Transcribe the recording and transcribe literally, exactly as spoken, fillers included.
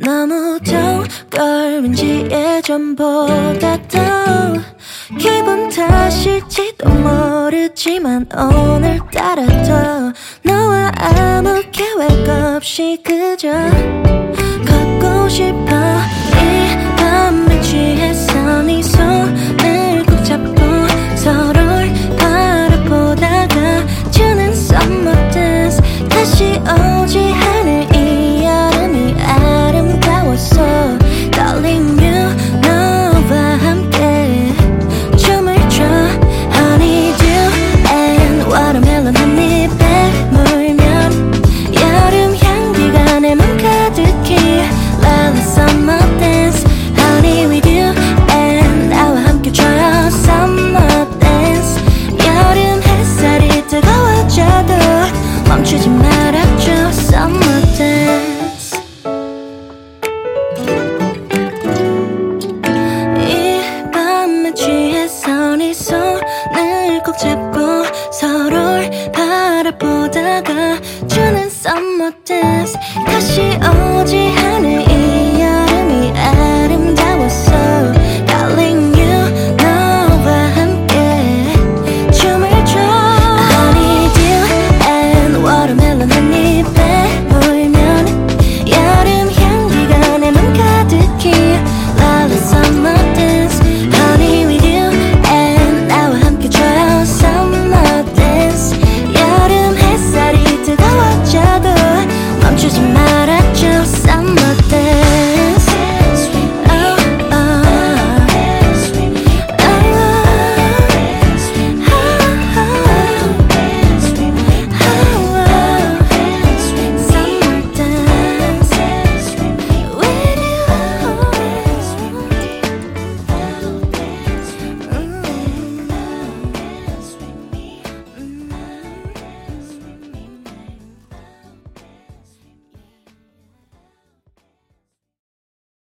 너무 좋걸 왠지 예전보다 더 기분 탓일지도 모르지만 오늘따라 더 너와 아무 계획 없이 그저 걷고 싶어. 이 밤에 취해서 네 손을 꼭 잡고 서로를 바라보다가 주는 summer dance. 다시 오지 않을 이 여름이 아름다웠어. Darling you 너와 함께 춤을 춰. Honeydew and watermelon 한 입에 물면 여름 향기가 내 맘 가득히 Love summer dance. Honey with you and 나와 함께 춰요 summer dance. 여름 햇살이 뜨거워져도 멈추지 말아줘 summer dance. 이 밤에 취해서 네 손을 꼭 잡고 서로를 바라보다가 주는 summer dance. 다시 오지